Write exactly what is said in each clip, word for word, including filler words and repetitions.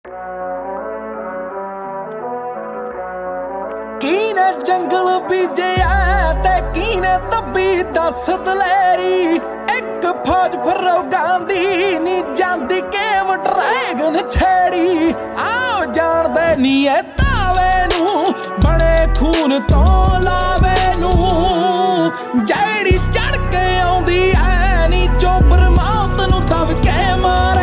कीने जंगल बीजिया ते कीने तब्बी दस दलेरी एक फौज फिरो गांधी नी जांदी केव ड्रैगन छेड़ी आओ जान दे नी ए तावे नू बड़े खून तो लावे नू जैड़ी चढ़ के आउंदी ऐ नी चोबर मौत नू दब के मारे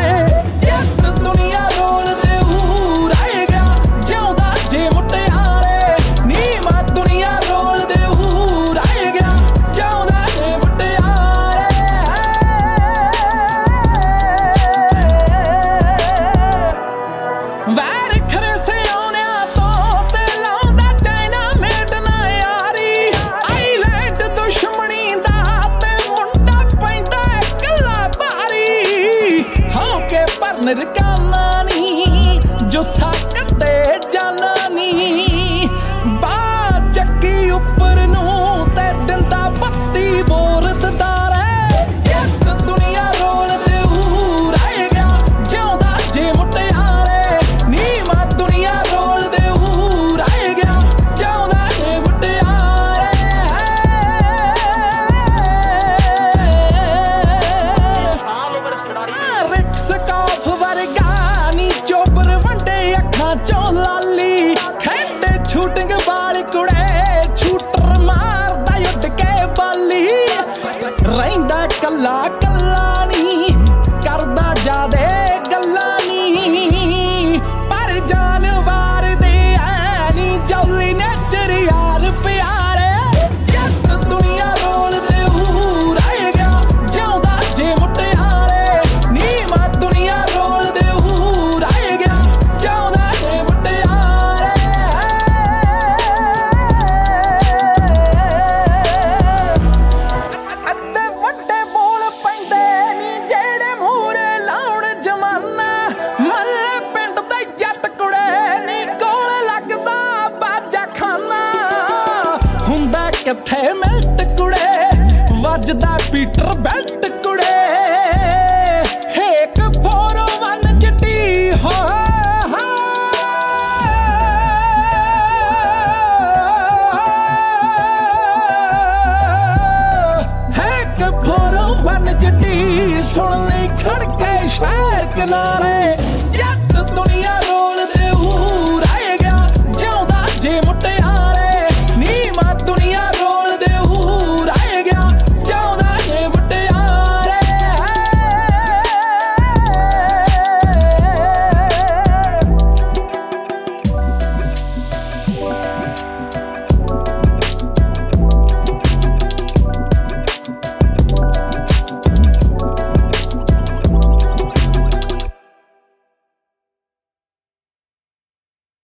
नरकाना नी जो साकते जाना नी बात चक्की उपर नू ते दिंदा बत्ती बोर दारे एक दुनिया रोल दे हूर आए गया जिउंदा जे मुटियारे नी मा दुनिया रोल दे हूर आए गया जिउंदा जे मुटियारे रिक्स का चोबर वंडे अखा चो लाली खेडे शूटिंग वाली कुड़े शूटर मारदा उड़ के बाली रहिंदा कल्ला कल्ला नी करदा जादे गल्ला नी पर जानवर दे ऐ नी जौली नेचर यार प्यारे एक दुनिया रोल दे हूर आए गया जिउंदा जे मुटियारे नी मा दुनिया रोल दे किथे मिलट कुड़े वजदा पीटर बेल्ट कुड़े एक फोर वन चिट्टी हो एक फोर वन चिट्टी सुन ले खड़के शहर किनारे